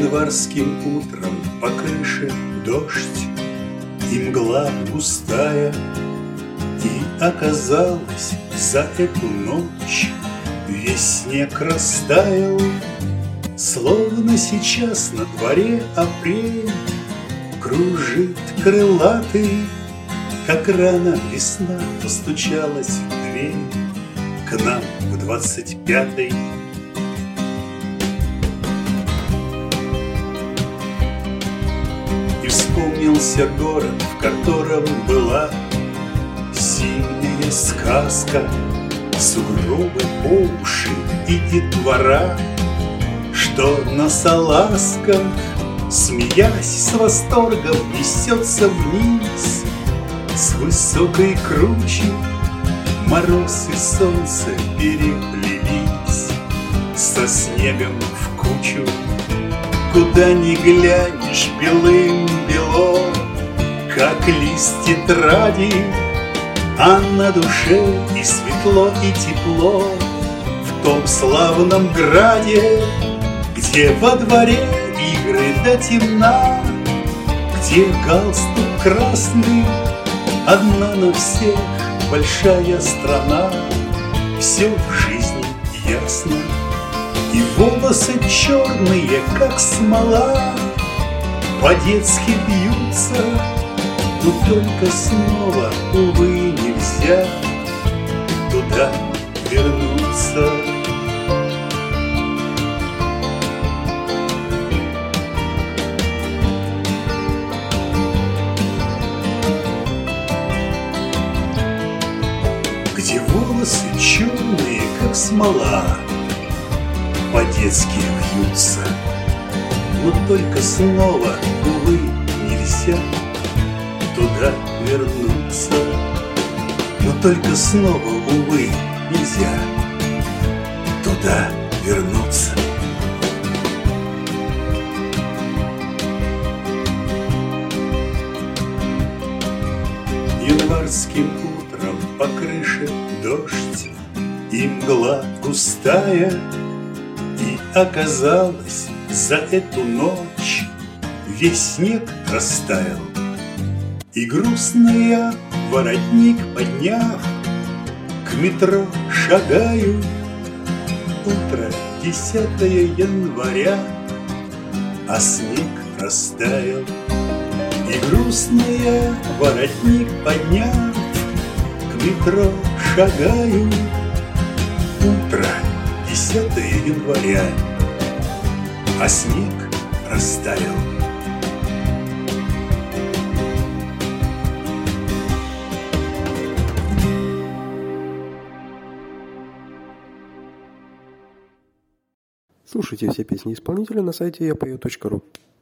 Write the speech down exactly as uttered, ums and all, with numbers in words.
Январским утром по крыше дождь и мгла густая, и оказалось, за эту ночь весь снег растаял, словно сейчас на дворе апрель кружит крылатый, как рано весна постучалась в дверь к нам в двадцать пятой. И вспомнился город, в котором была зимняя сказка, сугробы по уши и детвора, что на салазках, смеясь с восторгом, несется вниз с высокой кручи. Мороз и солнце переплелись со снегом в кучу. Куда ни глянешь, белым-бело, как лист тетради, а на душе и светло, и тепло в том славном граде, где во дворе игры до темна, где галстук красный, одна на всех большая страна. Все в жизни ясно, и волосы черные, как смола, по-детски бьются, но только снова, увы, нельзя туда вернуться. Где волосы черные, как смола, по-детски вьются, но только снова, увы, нельзя туда вернуться. Но только снова, увы, нельзя туда вернуться. Январским утром по крыше дождь и мгла густая, и оказалось, за эту ночь весь снег растаял. И грустно я, воротник подняв, к метро шагаю. Утро десятое января, а снег растаял. И грустно я, воротник подняв, к метро шагаю. Утро десятое января, а снег растаял. Слушайте все песни исполнителя на сайте я пою точка ру.